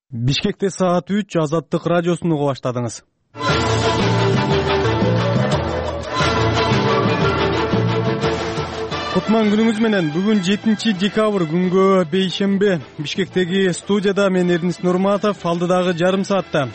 Бишкекте саат 3 Азаттык радиосун уга баштадыңыз. Кутман күнүңүз менен. Бүгүн 7 декабрь күнгө бейшембе. Бишкектеги студияда мен Эрдинис Нурматов, алдыдагы жарым саатта.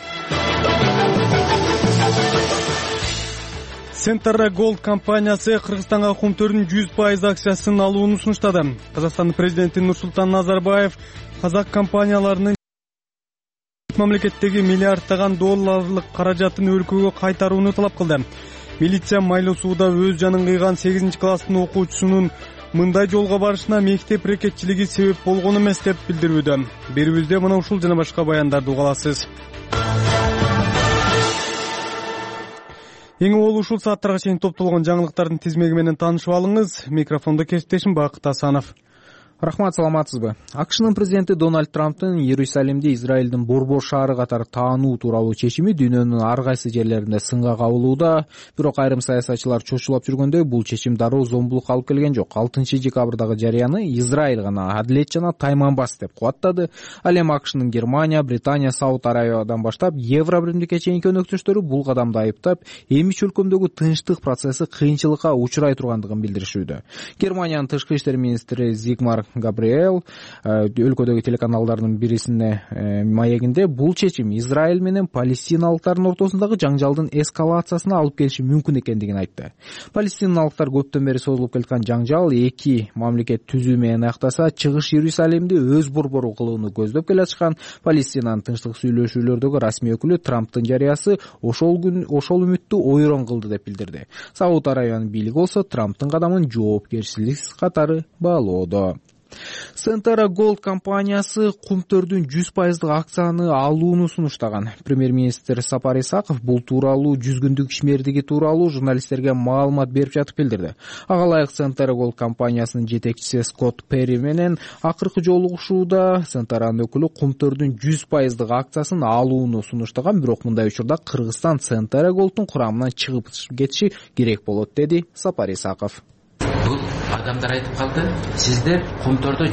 Centara Gold компаниясы Кыргызстанга кумтөрдүн 100% акциясын алууну сунуштады. Казакстандын президенти Нурсултан Назарбаев казак компанияларынын мамлекеттеги миллиарддаган долларлык каражатын өлкөгө кайтарууну талап кылды. Милиция Майлуу сууда өз жанын кыйган 8-класстын окуучусунун мындай жолго барышына мектеп рекетчилиги себеп болгон эмес деп билдирүүдө. Берүүбүздө мына ушул жана башка баяндарды уга аласыз. Эң уол ушул сааттарга чейин топтолгон жаңылыктардын тизмеги менен таанышып алыңыз. Микрофондо кесиптешим Бакыт Асанов. Рахмат, саламатсызбы? АКШнын президенти Дональд Трамптын Иерусалимди Израилдин борбор шаары катары таануу тууралуу чечими дүйнөнүн ар кайсы жерлеринде сынга кабылууда. Бирок айрым саясатчылар чочулап жүргөндөй, бул чечим дароо зомбулукка алып келген жок. 6 декабрдагы жарыяны Израиль гана адилет жана тайманбас деп кубаттады. Ал эми АКШнын Германия, Британия, Сауд Арабиядан баштап Евро биримдикке чейинки өнөктөштөрү бул кадамды айыптап, эмич өлкөмдөгү тынчтык процесси кыйынчылыкка учурай тургандыгын билдиришүүдө. Германиянын тышкы иштер министри Зигмар Габриэл өлкөдөгү телеканалдардын бирисине маегинде бул чечим Израиль менен палестиналыктардын ортосундагы жаңжалдын эскалациясына алып келиши мүмкүн экендигин айтты. Палестиналыктар көптөн бери созулуп келаткан жаңжал эки мамлекет түзүү менен аяктаса, чыгыш Иерусалимди өз борбору кылууну көздөп келатышкан. Палестинанын тынчтык сүйлөшүүлөрдөгү расмий өкүлү Трамптын жарыясы ошол үмүттү ойрон кылды деп билдирди. Сауд Арабиянын бийлиги болсо Трамптын кадамын жоопкерчилик катары баалоодо. Centara Gold компаниясы кумтөрдүн 100% акцияны алууну сунуштаган. Премьер-министр Сапар Исаков бул тууралуу 100 күндүк ишмердиги тууралуу журналисттерге маалымат берип жатып билдирди. Ага ылайык Centara Gold компаниясынын жетекчиси Скотт Перри менен акыркы жолугушууда Centara'нын өкүлү кумтөрдүн 100% акциясын алууну сунуштаган, бирок мындай учурда Кыргызстан Centara Gold'ун курамынан чыгып кетиши керек болот, деди Сапар Исаков. Бул адамдар айтып калды, сиздер кумтордо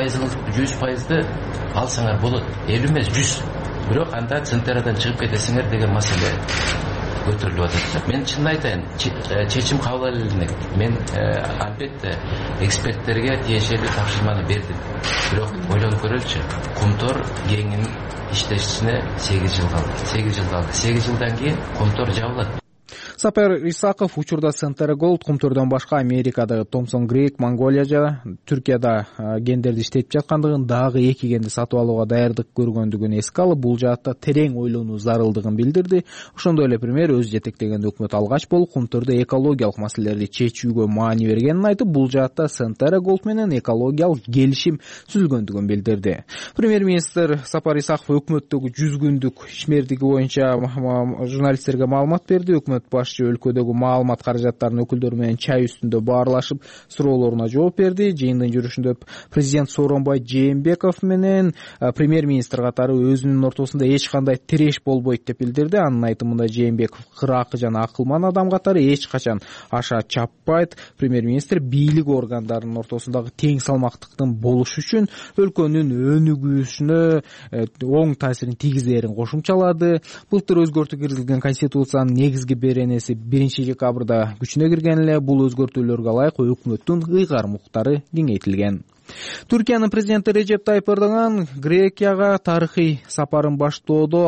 100%ды алсаңар болот, 50 эмес 100. Бирок анда Центарадан чыгып кетесиңер деген маселе көтөрүлүп атат. Мен чын айтайын, чечим кабыл алынды. Мен албетте эксперттерге тиешелүү тапшырманы бердим. Бирок ойлонуп көрөлүчү, кумтор кеңинин иштешине 8 жыл калды. 8 жылдан кийин кумтор жабылат. Сапар Исаков учурда Centara Gold кумтөрдөн башка Америкадагы Thomson Creek, Монголия жана Түркияда гендерди иштетип жаткандыгын, дагы 2 генди сатып алууга даярдык көргөндүгүн эске алып, бул жаатта терең ойлонуу зарылдыгын билдирди. Ошондой эле премьер өз жетектеген өкмөт алгач болуп кумтөрдө экологиялык маселелерди чечүүгө маани бергенин айтып, бул жаатта Centara Gold менен экологиялык келишим түзүлгөндүгүн билдирди. Премьер-министр Сапар Исаков өкмөттөгү 100 күндүк ишмердиги боюнча журналисттерге маалымат берди. Өкмөт башчы өлкөдөгү маалымат каражаттарынын өкүлдөрү менен чай үстүндө баарлашып суроолоруна жооп берди. Жыйындын жүрүшүндө президент Сооронбай Жээнбеков менен премьер-министр катары өзүнүн ортосунда эч кандай тиреш болбойт деп билдирди. Анын айтымында Жээнбеков кыракы жана акылман адам катары эч качан аша чаппайт. Премьер-министр бийлик органдарынын ортосундагы тең салмактыктын болушу үчүн өлкөнүн өнүгүүсүнө оң таасирин тийгизерин кошумчалады. Былтыр өзгөртүү киргизилген конституциянын негизги беренеси 1 декабрда күчүнө кирген эле. Бул өзгөртүүлөргө ылайык өкмөттүн ыйгарым укуктары кеңейтилген. Түркиянын президенти Режеп Тайып Эрдоган Грекияга тарыхый сапарын баштоодо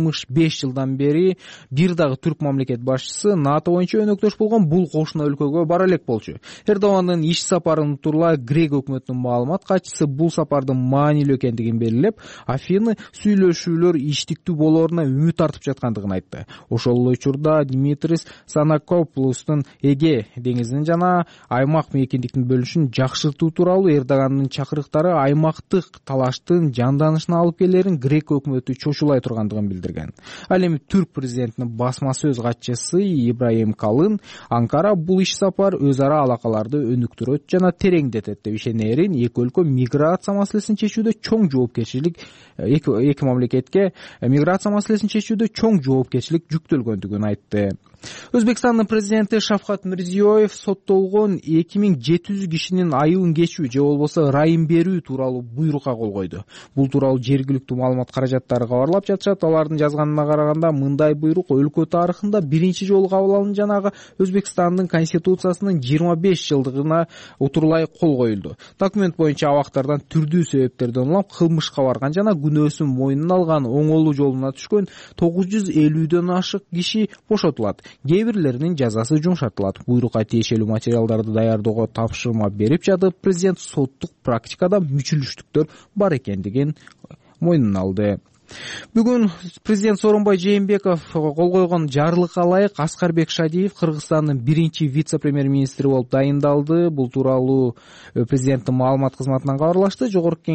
65 жылдан бери бир дагы түрк мамлекет башчысы НАТО боюнча өнөктөш болгон бул кошуна өлкөгө бара элек болчу. Эрдогандын иш сапарын тууралуу Грек өкмөтүнүн маалымат катчысы бул сапардын маанилүү экендигин белгилеп, Афины сүйлөшүүлөр иштиктүү болооруна үмүт артып жаткандыгын айтты. Ошол эле учурда Димитрис Санакоплустун Эге деңизинин жана аймак мейкиндиктин бөлүнүшүн жакшыртуу тууралуу Эрдоган чакырыктары аймактык талаштын жанданышына алып келерин Грек өкмөтү чочулай тургандыгын билдирген. Ал эми түрк президентинин басма сөз катчысы Ибраим Калын Анкара бул иш сапар өз ара алакаларды өнүктүрөт жана тереңдетет деп ишенерин, эки өлкө миграция маселесин чечүүдө чоң жоопкерчилик эки мамлекетке миграция маселесин чечүүдө чоң жоопкерчилик жүктөлгөндүгүн айтты. Өзбекстандын президенти Шавкат Мирзиёев соттолгон 2700 кишинин айыбын кечүү же болбосо ырайым берүү тууралуу буйрукка кол койду. Бул тууралуу жергиликтүү маалымат каражаттары кабарлап жатышат. Алардын жазганына караганда мындай буйрук өлкө тарыхында биринчи жолу кабыл алынды жана ага Өзбекстандын конституциясынын 25 жылдыгына утурлай кол коюлду. Документ боюнча абактардан түрдүү себептерден улам кылмышка барган жана күнөөсүн мойнуна алган оңолуу жолуна түшкөн 950дөн ашык киши бошотулат. Кээ-бирлеринин жазасы жумшартылат. Буйрукка тиешелүү материалдарды даярдоого тапшырма берип жатып, президент соттук практикада мүчүлүштүктөр бар экендигин мойнуна алды. Бүгүн президент Сооронбай Жээнбеков кол койгон жарлыкка ылайык Аскарбек Шадиев Кыргызстандын биринчи вице-премьер-министри болуп дайындалды. Бул тууралуу президенттин маалымат кызматынан кабарлашты.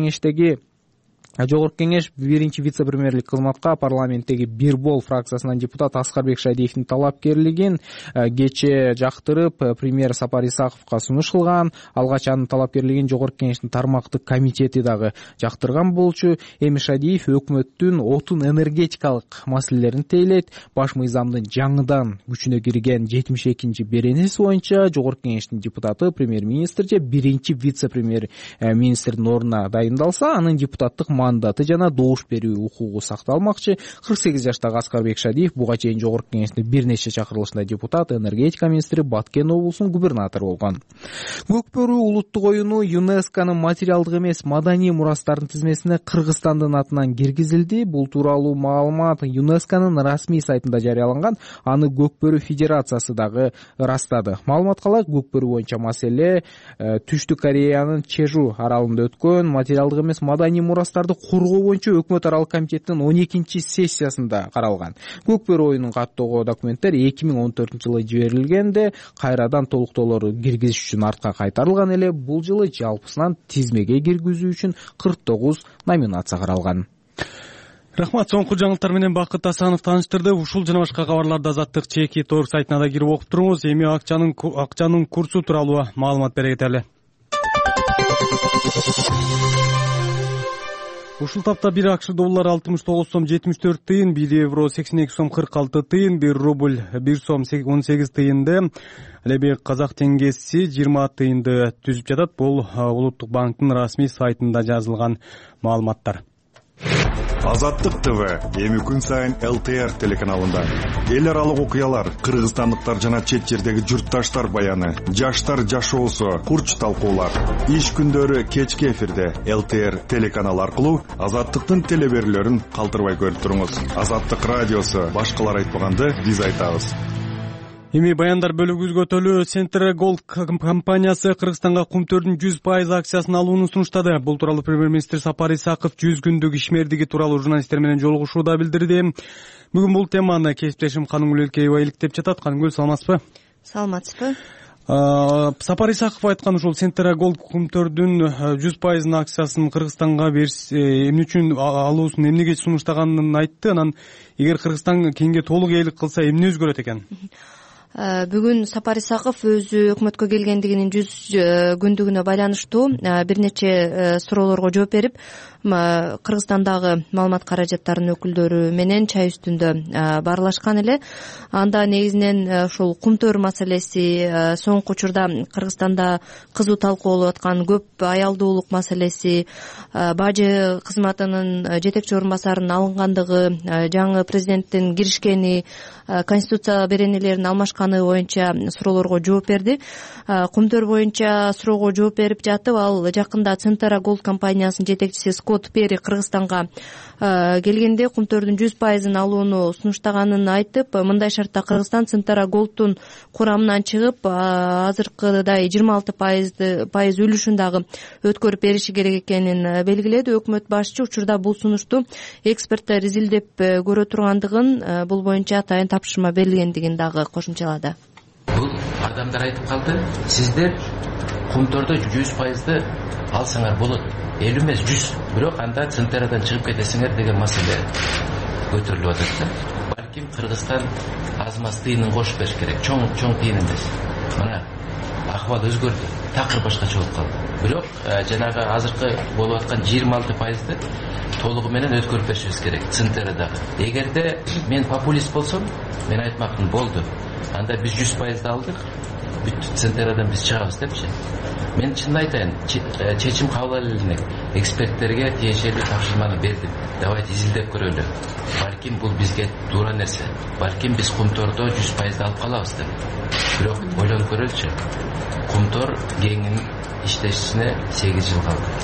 Жогорку кеңеш биринчи вице-премьерлик кызматка парламенттеги Бир бол фракциясынан депутат Аскарбек Шадиевдин талапкерлигин кечээ жактырып, премьер Сапар Исаковго сунуш кылган. Алгач анын талапкерлигин жогорку кеңештин тармактык комитети дагы жактырган болчу. Эми Шадиев өкмөттүн отун энергетикалык маселелерин тейлейт. Баш мыйзамдын жаңыдан күчүнө кирген 72-чи беренеси боюнча жогорку кеңештин депутаты премьер-министр же биринчи вице-премьер-министрдин ордуна дайындалса, анын депутаттык мандаты жана добуш берүү укугу сакталмакчы. 48 жаштагы Аскарбек Шадиев буга чейин жогорку кеңештин бир нече чакырылышында депутат, энергетика министри, Баткен облусунун губернатору болгон. Көкбөрү улуттук оюну ЮНЕСКОнун материалдык эмес маданий мурастардын тизмесине Кыргызстандын атынан киргизилди. Бул тууралуу маалымат ЮНЕСКОнун расмий сайтында жарыяланган. Аны Көкбөрү Федерациясы дагы ырастады. Маалыматка ылайык, Көкбөрү боюнча маселе Түштүк Кореянын Чежу аралында өткөн материалдык эмес маданий мурастарды коргоо боюнча өкмөт аралык комитеттин 12-чи сессиясында каралган. Көкбөрү оюнун каттоого документтер 2014-жылы жиберилгенде кайрадан толуктоолору киргизиш үчүн артка кайтарылган эле. Бул жылы жалпысынан тизмеге киргизүү үчүн 49 номинация каралган. Рахмат, соңку жаңылыктар менен Бакыт Асанов тааныштырды. Ушул жана башка кабарларды Азаттык чеки торг сайтына да кирип окуп туруңуз. Эми акчанын курсу тууралуу маалымат бере кетели. Ушул тапта 1 АКШ доллары 69 сом 74 тыйын, 1 евро 82 сом 46 тыйын, 1 рубль 1 сом 18 тыйынды, эми казак теңгеси 20 тыйынды түзүп жатат. Бул Улуттук банктын расмий сайтында жазылган маалыматтар. Азаттык ТВ эми күн сайын ЛТР телеканалында эл аралык окуялар, кыргызстандыктар жана чет жердеги журтташтар баяны, жаштар жашоосу, курч талкуулар. Иш күндөрү кечки эфирде ЛТР телеканалы аркылуу Азаттыктын телеберүүлөрүн калтырбай көрүп туруңуз. Азаттык радиосу башкалар айтпаганды биз айтабыз. Эми баяндар бөлүгүбүзгө өтөлү. Центр Голд компаниясы Кыргызстанга кумтөрдүн 100% акциясын алууну сунуштады. Бул тууралуу премьер-министр Сапар Исаков 100 күндүк ишмердиги тууралуу журналисттер менен жолугушууда билдирди. Бүгүн бул теманы кесиптешим Каныгүл Элкеева иликтеп жатат. Каныгүл, саламатсызбы? Саламатсызбы. Сапар Исаков айткан ушул Центр Голд кумтөрдүн 100% акциясын Кыргызстанга эмне үчүн алуусун эмнеге сунуштаганын айтты. Анан эгер Кыргызстан кеңге толук ээлик кылса эмне өзгөрөт экен? Бүгүн Сапар Исаков өзү өкмөткө келгендигинин 100 күндүгүнө байланыштуу бир нече суроолорго жооп берип, Кыргызстандагы маалымат каражаттарынын өкүлдөрү менен чай үстүндө баарлашкан эле. Анда негизинен ушул кумтөр маселеси, соңку учурда Кыргызстанда кызуу талкуу болуп аткан көп аялдуулук маселеси, бажы кызматынын жетекчи орун басарынын алынгандыгы, жаңы президенттин киришкени, конституция беренелерин алмашканы боюнча суроолорго жооп берди. Кумтөр боюнча суроого жооп берип жатып, ал жакында Центр Голд компаниясынын жетекчиси Скотт Перри Кыргызстанга келгенде кумтөрдүн 100% алууну сунуштаганын айтып, мындай шартта Кыргызстан Центр Голдтун курамынан чыгып, азыркыдай 26% үлүшүн дагы өткөрүп бериши керек экенин белгиледи. Өкмөт башчы учурда бул сунушту эксперттер изилдеп көрө тургандыгын, бул боюнча атайын тапшырма берилгендигин дагы кошумчалады. Бул адамдар айтып калды, сиздер кумтөрдө 100%ды алсаңар болот. 50 эмес 100. Бирок анда Центрдан чыгып кетесиңер деген маселе көтөрүлүп атат да. Балким Кыргызстан аз-маз тыйынын кошуп бериш керек. Чоң тыйын эмес. Мына акыбал өзгөрдү, такыр башкача болуп калды. Бирок жанагы азыркы болуп аткан 26%-ды толугу менен өткөрүп беришибиз керек ЦНТРдагы. Эгерде мен популист болсом, мен айтмакмын, болду. Анда биз 100% алдык, бүт ЦНТРдан биз чыгабыз депчи. Мен чын айтайын, чечим кабыл элек, эксперттерге тиешелүү тапшырманы бердим. Давайте изилдеп көрөлү. Балким бул бизге туура нерсе. Балким биз Кумтордо 100% алып калабыз деп. Бирок ойлонуп көрөлүчү. Кумтор кеңин иштешине 8 жыл калды.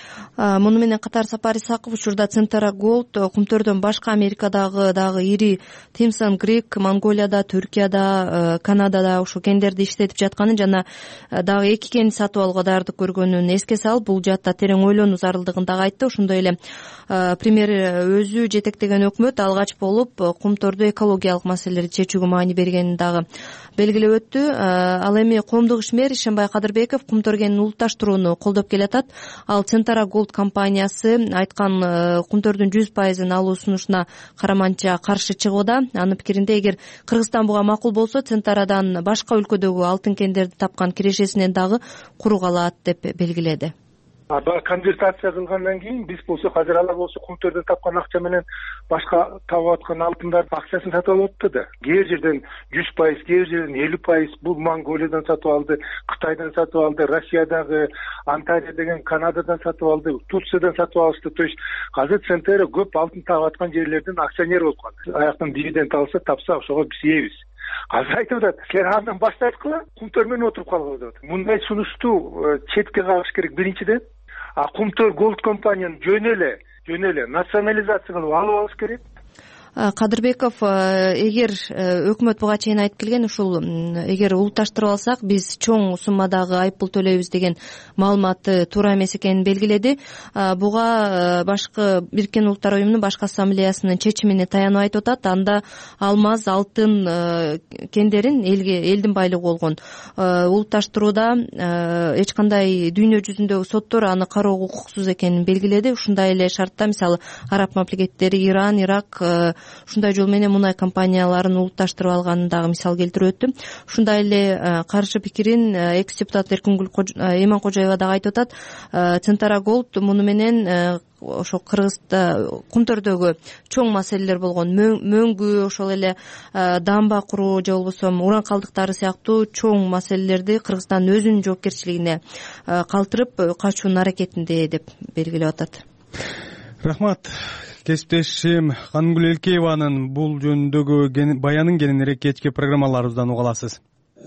Муну менен катар Сапар Исаков учурда Центара Голд Кумтордон башка Америкадагы дагы ири Томсон Грик, Монголияда, Түркияда, Канадада ушул кендерди иштетип жатканын жана дагы 2 кенди сатып алууга даярдык көргөнүн эске салып, бул жаатта терең ойлонуу зарылдыгын дагы айтты. Ошондой эле премьер өзү жетектеген өкмөт алгач болуп Кумтордо экологиялык маселелерди чечүүгө маани бергенин дагы белгилеп өттү. Ал эми коомдук ишмер Ишенбай Кадырбеков Кумтор кенин улутташтырууну колдоп келатат. Ал Центара Голд компаниясы айткан Кумтордун 100% алуу сунушуна караманча каршы чыгууда. Анын пикиринде, эгер Кыргызстан буга макул болсо, Центарадан башка өлкөдөгү алтын кендерди тапкан кирешесинен дагы куру калат деп белгиледи. Конвертация кылгандан кийин биз болсо азыр алар болсо Кумтордон тапкан акча менен башка табып аткан алтындардын акчасын сатып алып атты да. Кээ жерден 100%, кээ жерден 50%, бул Монголиядан сатып алды, Кытайдан сатып алды, Россиядагы Анталия деген Канададан сатып алды, Турциядан сатып алышты. То есть азыр Центера көп алтын табып аткан жерлердин акционер болуп калды. Аяктан дивиденд алса, тапса, ошого биз ийбиз. Азыр айтып атат, силер андан баштайткыла, Кумтор менен отуруп калгыла деп атат. Мындай сунушту четке кагыш керек биринчиден. Кумтор Голд компанияны жөн эле национализация кылып алып алыш керек. Кадырбеков, эгер өкмөт буга чейин айтып келген, ушул эгер улутташтырып алсак, биз чоң суммадагы айыппул төлөйбүз деген маалыматы туура эмес экенин белгиледи. Буга башкы Бириккен Улуттар уюмунун башкы ассамблеясынын чечимине таянып айтып атат. Анда алмаз, алтын кендерин элдин байлыгы болгон улутташтырууда эч кандай дүйнө жүзүндөгү соттор аны кароого укуксуз экенин белгиледи. Ушундай эле шартта, мисалы, араб мамлекеттери, Иран, Ирак ушундай жол менен мунай компанияларын улутташтырып алганын дагы мисал келтирип өттү. Ушундай эле каршы пикирин экс депутат Эркингүл Эманкожоева дагы айтып атат. Центара Голд муну менен ошо Кыргызда Кумтордогу чоң маселелер болгон мөңгү, ошол эле дамба куруу же болбосо уран калдыктары сыяктуу чоң маселелерди Кыргызстан өзүнүн жоопкерчилигине калтырып качуунун аракетинде деп белгилеп атат. Рахмат. Кесиптешим Хангүл Элкееванын бул жөнүндөгү баянын кененирээк кечки программаларыбыздан уга аласыз.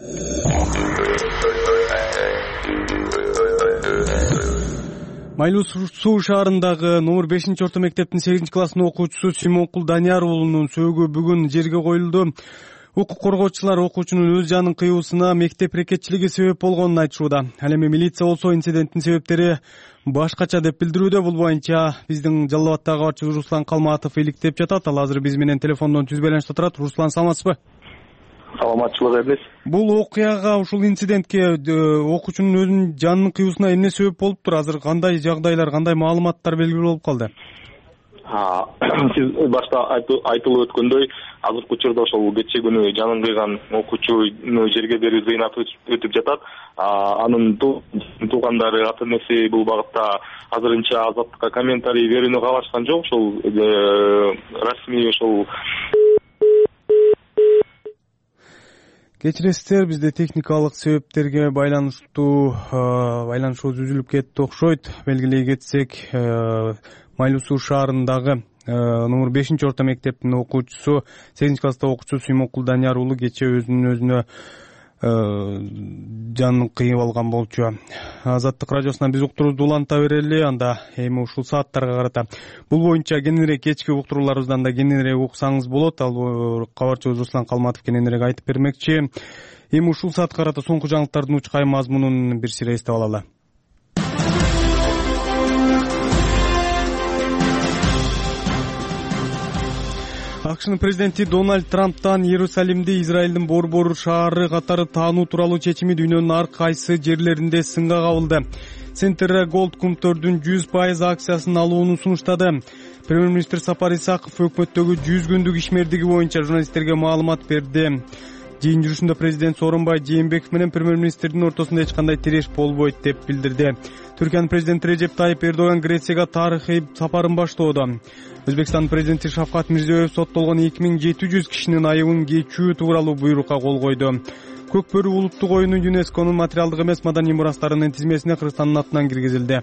Майлуу Суу шаарындагы номер 5-орто мектептин 8-класстын окуучусу Симонкул Данияр уулунун сөөгү бүгүн жерге коюлду. Укук коргоочулар окуучунун өз жанын кыюусуна мектеп рекетчилиги себеп болгонун айтышууда. Ал эми милиция болсо инциденттин себептери башкача деп билдирүүдө. Бул боюнча биздин Жалал Абаддагы кабарчыбыз Руслан Калматов иликтеп жатат. Ал азыр биз менен телефондон түз байланышта турат. Руслан, саламатсызбы? Саламатчылык Эдис. Бул окуяга, ушул инцидентке окуучунун өзүнүн жанынын кыюусуна эмне себеп болуптур? Азыр кандай жагдайлар, кандай маалыматтар белгилүү болуп калды? Сиз башта айтылып өткөндөй, азыркы учурда ошол кечээ күнү жанын кыйган окуучуну жерге берүү зыйнат өтүп жатат. Анын туугандары, ата энеси бул багытта азырынча Азаттыкка комментарий берүүнү каалашкан жок. Ошол расмий ошол кечиресиздер, бизде техникалык себептерге байланышыбыз үзүлүп кетти окшойт. Белгилей кетсек, Майлуу Суу шаарындагы номер 5-орто мектептин окуучусу, 8-класста окуучусу Симонкул Данияр уулу кечээ өзүнө жанын кыйып алган болчу. Азаттык радиосунан биз уктуруубузду уланта берели, анда эми ушул сааттарга карата бул боюнча кененирээк кечки уктурууларыбыздан да кененирээк уксаңыз болот. Ал кабарчыбыз Руслан Калматов кененирээк айтып бермекчи. Эми ушул саатка карата соңку жаңылыктардын учкай мазмунун бир сире эстеп алалы. АКШнын президенти Дональд Трамптан Иерусалимди Израилдин борбор шаары катары таануу тууралуу чечими дүйнөнүн ар кайсы жерлеринде сынга кабылды. Центера Голд Кумтордун 100% акциясын алууну сунуштады. Премьер-министр Сапар Исаков өкмөттөгү 100 күндүк ишмердиги боюнча журналисттерге маалымат берди. Жыйын жүрүшүндө президент Сооронбай Жээнбеков менен премьер-министрдин ортосунда эч кандай тиреш болбойт деп билдирди. Түркиянын президенти Режеп Тайип Эрдоган Грецияга тарыхый сапарын баштоодо. Өзбекстандын президенти Шавкат Мирзиёев соттолгон 2700 кишинин айыбын кечүү тууралуу буйрукка кол койду. Көк бөрү улуттук оюну ЮНЕСКОнун материалдык эмес маданий мурастарынын тизмесине Кыргызстандын атынан киргизилди.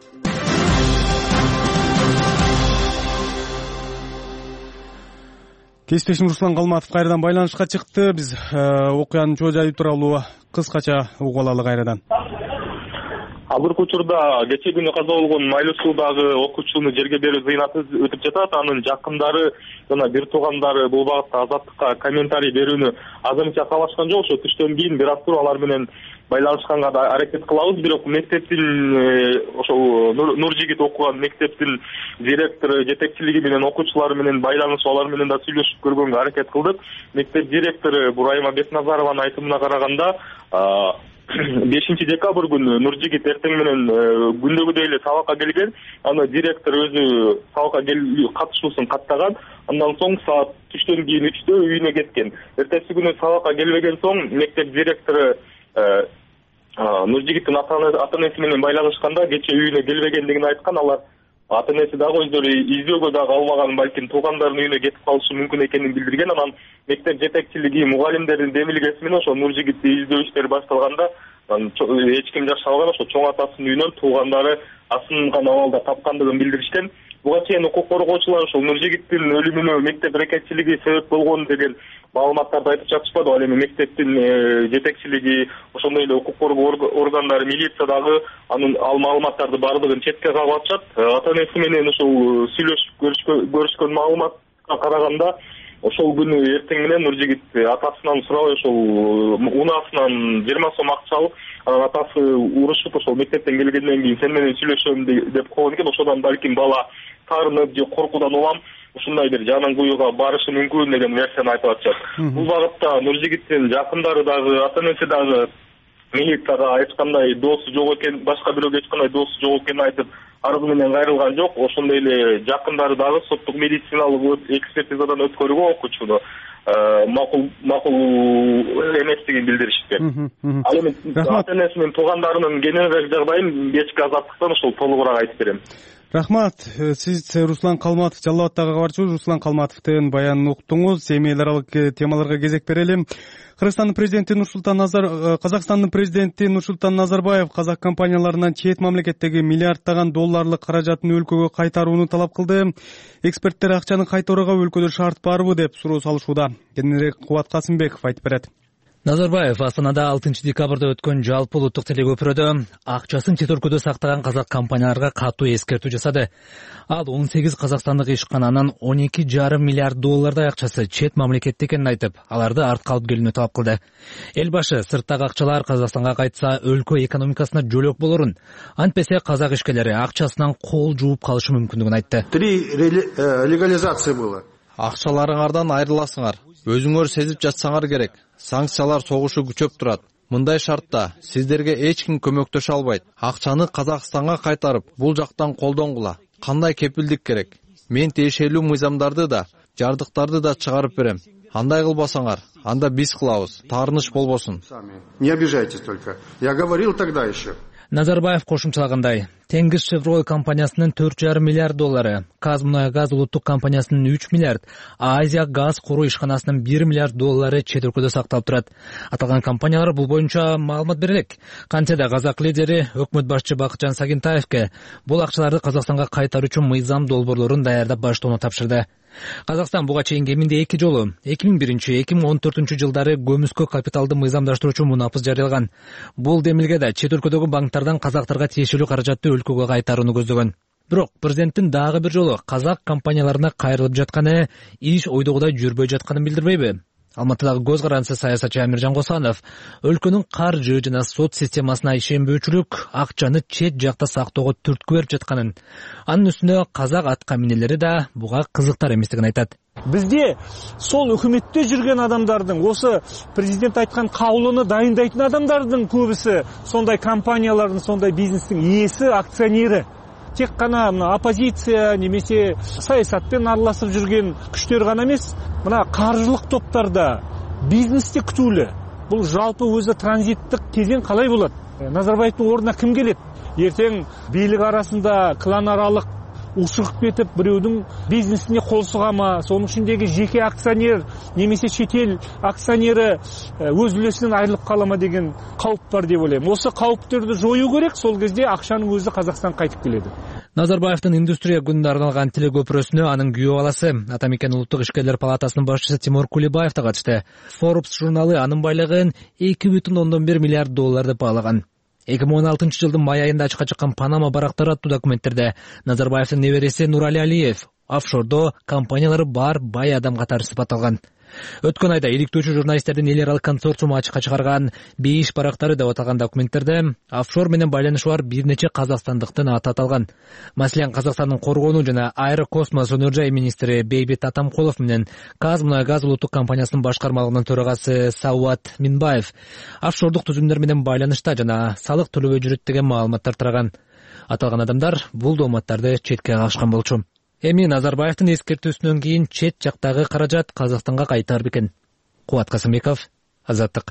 Кесиптешим Руслан Калматов кайрадан байланышка чыкты. Биз окуянын чоо жайы тууралуу кыскача угуп алалы кайрадан. Азыркы учурда кечээ күнү каза болгон Майлуу суудагы окуучуну жерге берүү зыйнаты өтүп жатат. Анын жакындары жана бир туугандары бул багытта Азаттыкка комментарий берүүнү азырынча каалашкан жок. Ошо түштөн кийин бир аз туруп алар менен байланышканга да аракет кылабыз. Бирок мектептин ошол Нуржигит окуган мектептин директору жетекчилиги менен окуучулары менен байланышып, алар менен да сүйлөшүп көргөнгө аракет кылдык. Мектеп директору Бурайма Бекназарованын айтымына караганда 5 декабрь күнү Нуржигит эртең менен күндөгүдөй эле сабакка келген. Аны директор өзү сабакка катышуусун каттаган. Андан соң саат түштөн кийин 3-тө үйүнө кеткен. Эртеси күнү сабакка келбеген соң мектеп директору Нуржигиттин ата-энеси менен байланышканда кечээ үйүнө келбегендигин айткан. Алар ата-энеси дагы өздөрү издөөгө дагы албаган, балким туугандарынын үйүнө кетип калышы мүмкүн экенин билдирген. Анан мектеп жетекчилиги мугалимдердин демилгеси менен ошо Нуржигитти издөө иштери башталганда эч ким жашабаган. Ошо чоң атасынын үйүнөн туугандары асынган абалда тапкандыгын билдиришкен. Буга чейин укук коргоочулар ошол Нуржигиттин өлүмүнө мектеп рекетчилиги себеп болгон деген маалыматтарды айтып жатышпады. Ал эми мектептин жетекчилиги, ошондой эле укук коргоо органдары, милиция дагы ал маалыматтарды баардыгын четке кагып атышат. Ата-энеси менен ошол сүйлөшүп көрүшкөн маалыматка караганда ошол күнү эртең менен Нуржигит атасынан сурабай ошол унаасынан 20 сом акча алып, анан атасы урушуп ошол мектептен келгенден кийин сен менен сүйлөшөм деп койгон экен. Ошодон балким бала таарынып же коркуудан улам ушундай бир жанын кууюуга барышы мүмкүн деген версияны айтып атышат. Бул багытта Нуржигиттин жакындары дагы, ата-энеси дагы милицияга эч кандай доосу жок экен, башка бирөөгө эч кандай доосу жок экенин айтып арызы менен кайрылган жок. Ошондой эле жакындары дагы соттук медициналык экспертизадан өткөрүүгө окуучуну макул эместигин билдиришти. Ал эми ата-энеси менен туугандарынын кененирээк жагдайын кечки Азаттыктан ошол толугураак айтып берем. Рахмат. Сиз Руслан Калматов, Жалал Абадтагы кабарчыбыз Руслан Калматовдун баянын уктуңуз. Эми эл аралык темаларга кезек берели. Казакстандын президенти Нурсултан Назарбаев казак компанияларынан чет мамлекеттеги миллиарддаган долларлык каражатын өлкөгө кайтарууну талап кылды. Эксперттер акчаны кайтарууга өлкөдө шарт барбы деп суроо салышууда. Кененирээк Кубат Касымбеков айтып берет. Назарбаев Астанада 6 декабрда өткөн жалпы улуттук телекөпүрөдө акчасын чет өлкөдө сактаган казак компанияларга катуу эскертүү жасады. Ал 18 казакстандык ишкананын 12,5 миллиард доллардай акчасы чет мамлекетте экенин айтып, аларды артка алып келүүнү талап кылды. Эл башы сырттагы акчалар Казакстанга кайтса өлкө экономикасына жөлөк болорун, антпесе казак ишкерлери акчасынан кол жууп калышы мүмкүндүгүн айтты. 3 легализация было. Акчаларыңардан айрыласыңар. Өзүңөр сезип жатсаңар керек. Санкциялар согушу күчөп турат. Мындай шартта сиздерге эч ким көмөктөшө албайт. Акчаны Казакстанга кайтарып, бул жактан колдонгула. Кандай кепилдик керек? Мен тиешелүү мыйзамдарды да, жардыктарды да чыгарып берем. Андай кылбасаңар, анда биз кылабыз. Таарыныш болбосун. Не обижайтесь только. Я говорил тогда еще. Назарбаев кошумчалагандай, Теңиз Шевроль компаниясынын 4,5 миллиард доллары, Казмунайгаз улуттук компаниясынын 3 миллиард, Азия газ куруу ишканасынын 1 миллиард доллары чет өлкөдө сакталып турат. Аталган компаниялар бул боюнча маалымат берелек. Кантсе да казак лидери өкмөт башчы Бакытжан Сагинтаевке бул акчаларды Казакстанга кайтаруу үчүн мыйзам долбоорлорун даярдап баштоону тапшырды. Казакстан буга чейин кеминде 2 жолу 2001-2014 жылдары көмүскө капиталды мыйзамдаштыруучу мунапыс жарыялаган. Бул демилгеде чет өлкөдөгү банктардан казактарга тиешелүү каражатты өлкөгө кайтарууну көздөгөн. Бирок президенттин дагы бир жолу казак компанияларына кайрылып жатканы иш ойдогудай жүрбөй жатканын билдирбейби? Алматыдагы көз карандысы саясатчы Амиржан Косанов өлкөнүн каржы жана сот системасына ишенбөөчүлүк акчаны чет жакта сактоого түрткү берип жатканын, анын үстүнө казак атка минелери да буга кызыктар эместигин айтат. Бизде сол өкмөттө жүргөн адамдардын, осы президент айткан каулуну дайындайтын адамдардын көбүсү сондай компаниялардын, сондай бизнестин ээси, акционери. Тек қана оппозиция немесе саясатпен араласып жүрген күштер ғана емес, мына қаржылық топтарда бизнесте күтүүлүү. Бул жалпы өзү транзиттик кезең калай болот? Назарбаевдин ордуна ким келет? Эртең бийлик арасында клан аралык ушугуп кетип, бирөөдүн бизнесине кол сугама, сонун ичиндеги жеке акционер немесе чет эл акционери өз үлесинен айрылып калама деген кауп бар деп ойлойм. Осы кауптөрдү жоюу керек, сол кезде акчанын өзү Казакстанга кайтып келеді. Назарбаевдин индустрия күнүнө арналган телекөпүрөсүнө анын күйөө баласы, Атамекен улуттук ишкерлер палатасынын башчысы Тимур Кулебаев да катышты. Forbes журналы анын байлыгын $2,1 миллиард деп баалаган. 2016 жылдын май айында ачыкка чыккан Панама барактары аттуу документтерде Назарбаевдин небереси Нурали Алиев офшордо компаниялары бар бай адам катары сыпатталган. Өткөн айда иликтөөчү журналисттердин эл аралык консорциуму ачыкка чыгарган бейиш барактары деп аталган документтерде офшор менен байланышы бар бир нече казакстандыктын аты аталган. Маселен, Казакстандын коргонуу жана аэрокосмос өнөр жай министри Бейбит Атамкулов менен Казмунайгаз улуттук компаниясынын башкармалыгынын төрагасы Сауат Минбаев офшордук түзүмдөр менен байланышта жана салык төлөбөй жүрөт деген маалыматтар тараган. Аталган адамдар бул дооматтарды четке кагышкан болчу. Эми Назарбаевдин эскертүүсүнөн кийин чет жактагы каражат Казакстанга кайтар бекен. Кубат Касымбеков, Азаттык.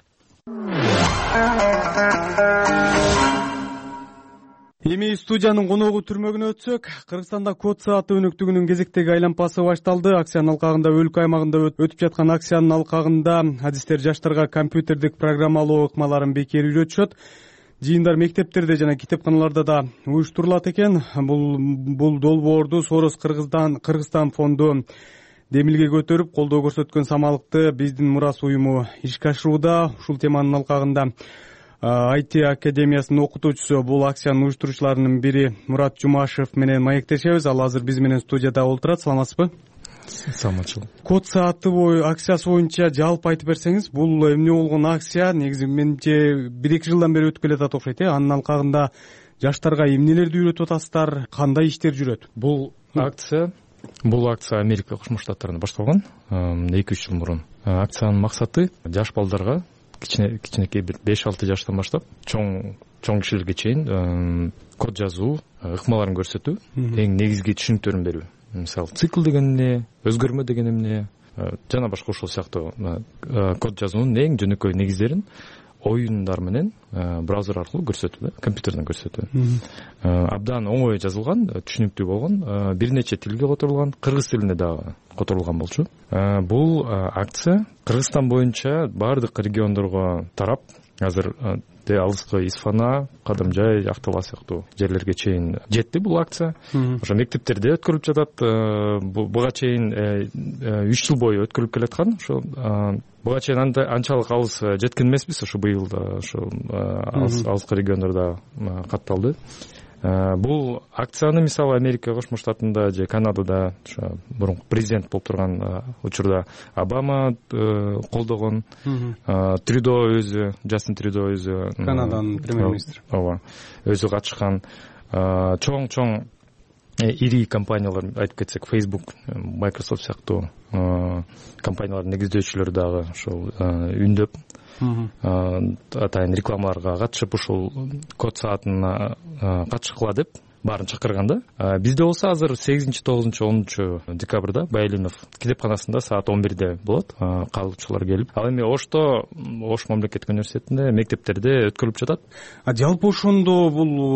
Эми студиянын коногу түрмөгүнө өтсөк, Кыргызстанда код сааты өнөктүгүнүн кезектеги айланпасы башталды. Акциянын алкагында өлкө аймагында өтүп жаткан акциянын алкагында адистер жаштарга компьютердик программалоо ыкмаларын бекер үйрөтүшөт. Жыйындар мектептерде жана китепканаларда да уюштурулат экен. Бул долбоорду Сорос Кыргызстан фонду демилге көтөрүп колдоо көрсөткөн самалыкты биздин мурас уюму ишке ашырууда. Ушул теманын алкагында IT академиясынын окутуучусу, бул акциянын уюштуруучуларынын бири Мурат Жумашев менен маектешебиз. Ал азыр биз менен студияда отурат. Саламатсызбы? Саламатчылык. Код сааты акциясы боюнча жалпы айтып берсеңиз, бул эмне болгон акция? Негизи менимче 1-2 жылдан бери өтүп келатат окшойт. Анын алкагында жаштарга эмнелерди үйрөтүп атасыздар, кандай иштер жүрөт? Бул акция Америка Кошмо Штаттарында башталган 2-3 жыл мурун. Акциянын максаты жаш балдарга, кичинекей бир 5-6 жаштан баштап чоң кишилерге чейин код жазуу ыкмаларын көрсөтүү, эң негизги түшүнүктөрүн берүү. Мисалы, цикл деген эмне, өзгөрмө деген эмне, жана башка ошол сыяктуу код жазуунун эң жөнөкөй негиздерин оюндар менен браузер аркылуу көрсөтүү, компьютерден көрсөтүү. Абдан оңой жазылган, түшүнүктүү болгон, бир нече тилге которулган, кыргыз тилине дагы которулган болчу. Бул акция Кыргызстан боюнча баардык региондорго тарап, азыр алыскы Исфана, Кадымжай, Актала сыяктуу жерлерге чейин жетти бул акция. Ошо мектептерде өткөрүлүп жатат. Буга чейин 3 жыл бою өткөрүлүп келаткан. Ошо буга чейин анчалык алыс жеткен эмеспиз. Ошо быйыл да ошо алыскы региондордо катталды. Бул акцияны мисалы Америка Кошмо Штатында же Канадада ошо мурунку президент болуп турган учурда Обама колдогон, Трюдо өзү, Джастин Трюдо өзү, Канаданын премьер-министри. Ооба, өзү катышкан. Чоң ири компаниялар айтып кетсек, Facebook, Microsoft сыяктуу компаниялардын негиздөөчүлөрү дагы ошол үндөп атайын рекламаларга катышып, ушул код саатына катышкыла деп баарын чакырган да. Бизде болсо азыр 8, 9, 10 декабрда Байлинов китепканасында саат 11-де болот. Каалоочулар келип, ал эми Ош мамлекеттик университетинде, мектептерде өткөрүлүп жатат. Жалпы ошондо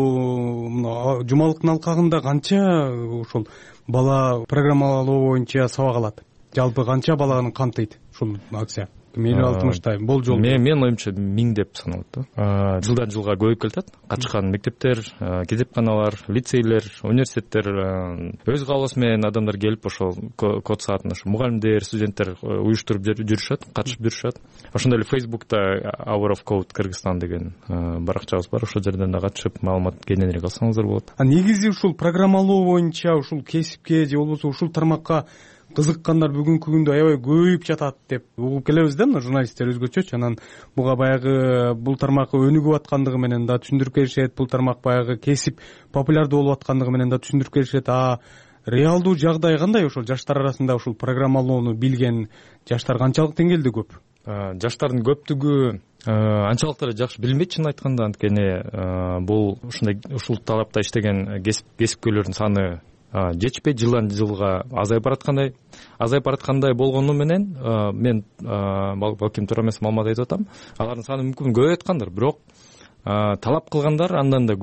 бул жумалыктын алкагында канча ошол бала программалоо боюнча сабак алат? Жалпы канча баланы камтыйт ушул акция? 60-тай болжол. Мен оюмча 1000 деп саналат да. Жылдан жылга көбөйүп келатат. Катышкан мектептер, китепканалар, лицейлер, университеттер өз каалоосу менен адамдар келип ошол код саатын ошо мугалимдер, студенттер уюштуруп жүрүшөт, катышып жүрүшөт. Ошондой эле Facebook'та Hour of Code Кыргызстан деген баракчабыз бар. Ошол жерден да катышып маалымат кененирээк алсаңыздар болот. Негизи ушул программалоо боюнча ушул кесипке же болбосо ушул тармакка кызыккандар бүгүнкү күндө аябай көбөйүп жатат деп угуп келебиз да, мына журналисттер өзгөчөчү. Анан буга баягы бул тармак өнүгүп аткандыгы менен да түшүндүрүп беришет, бул тармак баягы кесип популярдуу болуп аткандыгы менен да түшүндүрүп беришет. Реалдуу жагдай кандай ошол жаштар арасында ушул программалоону билген жаштар канчалык деңгээлде көп? Жаштардын көптүгү анчалык деле жакшы билинбейт, чын айтканда. Анткени бул ушул талапта иштеген кесипкөйлөрдүн саны жетишпей жылдан жылга азайып бараткандай болгону менен мен балким туура эмес маалымат айтып атам, алардын саны мүмкүн көбөйүп аткандыр, бирок талап кылгандар андан да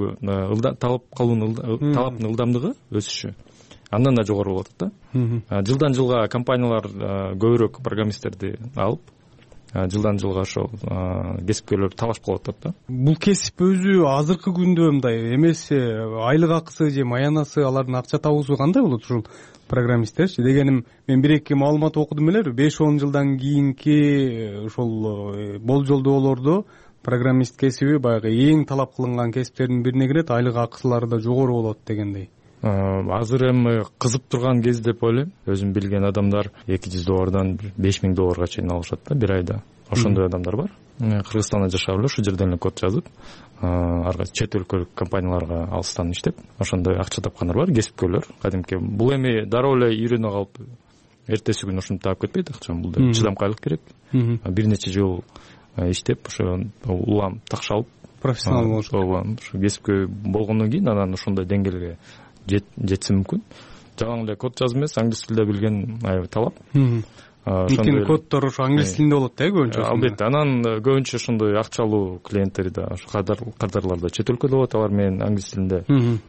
талаптын ылдамдыгы өсүшү андан да жогору болуп атат да. Жылдан жылга компаниялар көбүрөөк программисттерди алып, жылдан жылга ошол кесипкерлер талаш кылып атат да. Бул кесип өзү азыркы күндө мындай эмес, айлык акысы же маянасы, алардын акча табуусу кандай болот ушул программисттерчи? Дегеним, мен бир-эки маалымат окудум эле, 5-10 жылдан кийинки ошол болжолдоолордо программист кесиби баягы эң талап кылынган кесиптердин бирине кирет, айлык акысылары да жогору болот дегендей. Азыр эми кызып турган кез деп ойлойм. Өзүм билген адамдар $200 $5000 чейин алышат да бир айда. Ошондой адамдар бар. Кыргызстанда жашап эле ушул жерден эле код жазып, чет өлкөлүк компанияларга алыстан иштеп, ошондой акча тапкандар бар, кесипкерлер. Кадимки бул эми дароо эле үйрөнүп калып, эртеси күнү ушинтип таап кетпейт акчаны. Бул чыдамкайлык керек. Бир нече жыл иштеп, ошо улам такшалып, профессионал болуш керек. Ошо кесипкөй болгондон кийин анан ошондой деңгээлге жетсе мүмкүн. Жалаң эле код жазып эмес, англис тилде билген аябай талап. Анткени коддор ошо англис тилинде болот да көбүнчө. Албетте, анан көбүнчө ошондой акчалуу клиенттери да, ошо кардарлар да чет өлкөдө болот, алар менен англис тилинде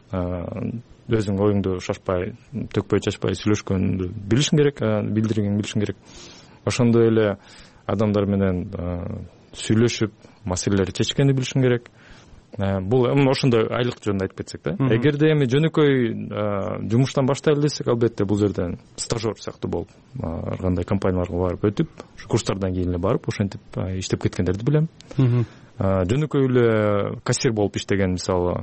өзүң оюңду шашпай, төкпөй чачпай сүйлөшкөндү билишиң керек, билдирген билишиң керек. Ошондой эле адамдар менен сүйлөшүп, маселелерди чечкенди билишиң керек. Бул ошондой айлык жөнүндө айтып кетсек да. Эгерде эми жөнөкөй жумуштан баштайлы десек, албетте бул жерден стажер сыяктуу болуп, ар кандай компанияларга барып өтүп, курстардан кийин эле барып, ошентип иштеп кеткендерди билем. Жөнөкөй эле кассир болуп иштеген, мисалы,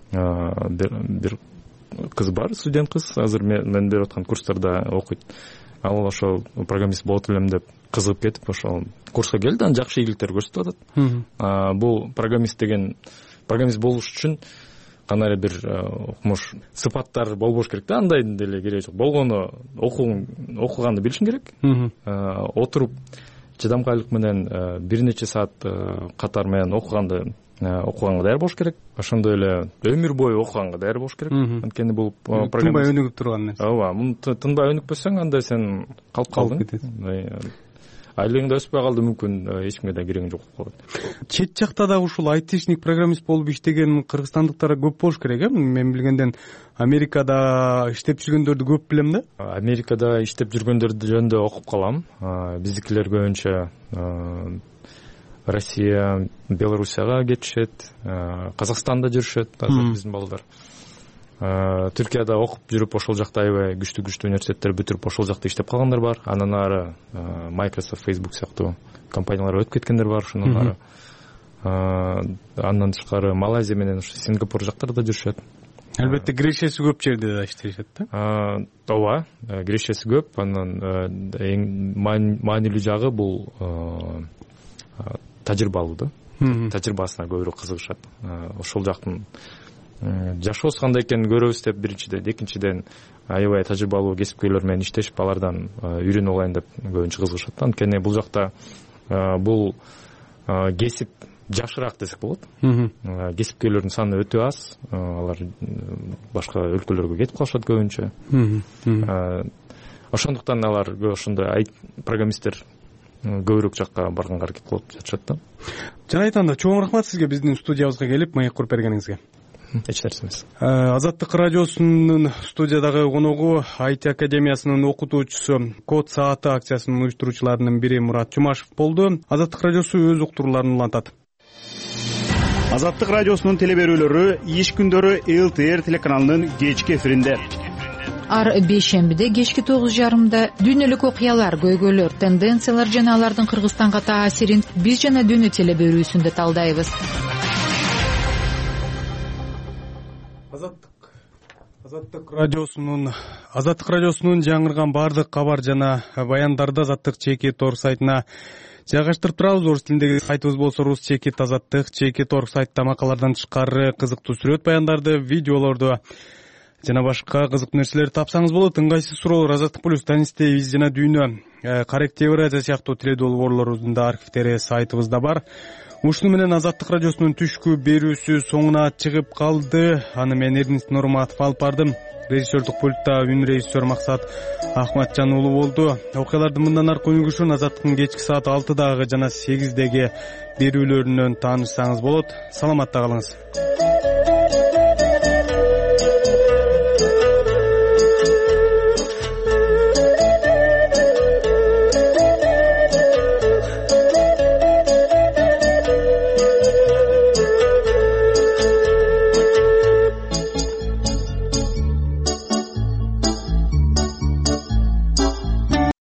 бир кыз бар, студент кыз, азыр мен берип аткан курстарда окуйт. Ал ошол программист болот элем деп кызыгып кетип, ошол курска келди, анан жакшы ийгиликтер көрсөтүп атат. Бул программист болуш үчүн кандай бир укмуш сыпаттар болбош керек да, андай деле кереги жок. Болгону окуганды билишиң керек. Отуруп чыдамкайлык менен бир нече саат катар менен окуганга даяр болуш керек. Ошондой эле өмүр бою окуганга даяр болуш керек. Анткени бул программист тынбай өнүгүп турган нерсе. Ооба, муну тынбай өнүкпөсөң, анда сен калып калдың. Айлыгың да өспөй калды, мүмкүн эч кимге да керегиң жок болуп калат. Чет жакта да ушул айтишник программист болуп иштеген кыргызстандыктар көп болуш керек, мен билгенден. Америкада иштеп жүргөндөрдү көп билем да. Америкада иштеп жүргөндөрдү жөнүндө окуп калам. Биздикилер көбүнчө Россия, Белоруссияга кетишет, Казакстанда жүрүшөт азыр биздин балдар. Түркияда окуп жүрүп, ошол жакта аябай күчтүү университеттер бүтүрүп, ошол жакта иштеп калгандар бар. Андан ары Microsoft, Facebook сыяктуу компанияларга өтүп кеткендер бар, ошондон ары. Андан тышкары Малайзия менен Сингапур жактарда жүрүшөт. Албетте, кирешеси көп жерде да иштешет да. Ооба, кирешеси көп. Анан эң маанилүү жагы бул тажрыйбалуу да. Тажрыйбасына көбүрөөк кызыгышат. Ошол жактын жашоосу кандай экенин көрөбүз деп биринчиден, экинчиден аябай тажрыйбалуу кесипкерлер менен иштешип, алардан үйрөнүп алайын деп көбүнчө кызыгышат. Анткени бул жакта бул кесип жакшыраак десек болот. Кесипкерлердин саны өтө аз, алар башка өлкөлөргө кетип калышат көбүнчө. Ошондуктан алар ошондой программисттер көбүрөөк жакка барганга аракет кылып жатышат да. Жана айтганда чоң рахмат сизге биздин студиябызга келип маек куруп бергениңизге. Эч нерсе эмес. Азаттык радиосунун студиядагы коногу IT академиясынын окутуучусу, Код сааты акциясынын уюштуруучуларынын бири Мурат Жумашев болду. Азаттык радиосу өз уктурууларын улантат. Азаттык радиосунун телеберүүлөрү иш күндөрү ЛТР телеканалынын кечки эфиринде. Ар бейшембиде кечки 9:30 дүйнөлүк окуялар, көйгөйлөр, тенденциялар жана алардын Кыргызстанга таасирин биз жана дүйнө телеберүүсүндө талдайбыз. Азаттык радиосунун жаңырган бардык кабар жана баяндарды Азаттык ЧК.org сайтына жайгаштырып турабыз. Орус тилиндеги сайтыбыз болсо rus.azattik ЧК.org сайтта макалалардан тышкары кызыктуу сүрөт баяндарды, видеолорду жана башка кызыктуу нерселерди тапсаңыз болот. Ыңгайсыз суроолор Азаттык плюс, Танисте, биз жана дүйнө, Корректив радио сыяктуу теледолбоорлорубуздун да архивдери сайтыбызда бар. Ушуну менен Азаттык радиосунун түшкү берүүсү соңуна чыгып калды. Аны мен Эрнест Нурматов алып бардым. Режиссердук пультта үн режиссер Максат Ахматжан уулу болду. Окуялардын мындан аркы өнүгүшүн Азаттыктын кечки саат 6дагы жана 8деги берүүлөрүнөн таанышсаңыз болот. Саламатта калыңыз.